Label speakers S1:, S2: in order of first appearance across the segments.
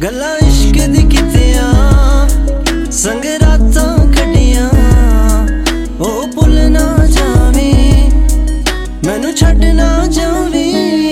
S1: गल्लां इश्क दी कीतियां संग रातां कड्डियां ओ भुल ना जावीं मैनू छड्ड ना जावीं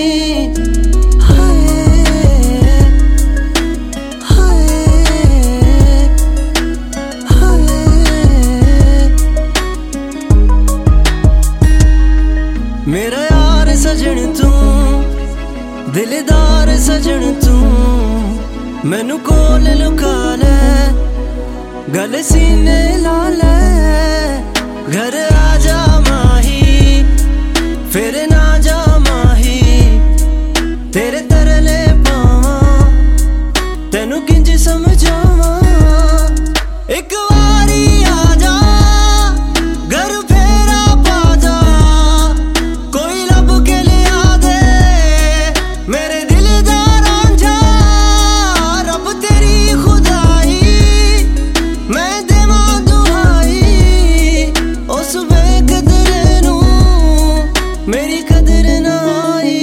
S1: मेरा यार सजन तू दिलदार सजन तू मैनू कोल लुका ले गल सीने ला ले घर आजा माही फिर ना जा माही तेरे तरले पावा तेनू किंज समझावा एक वारी आजा घर फेरा पाजा कोई लब के लिया दे मेरे दिल दा रांझा रब तेरी खुदाई मैं देवां दुआई उस बेकदरे नू मेरी कदर ना आई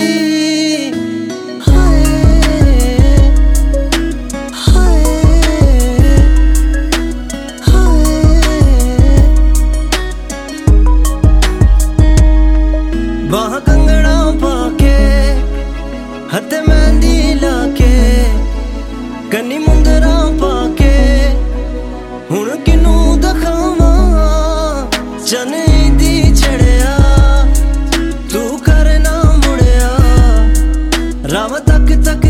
S1: बाह कंगना पाके हत्थे मेहंदी लाके कन्नी मुंदरा पाके हुण किनू दखावा चन दी चढ़िया तू कर ना मुड़िया राव तक तक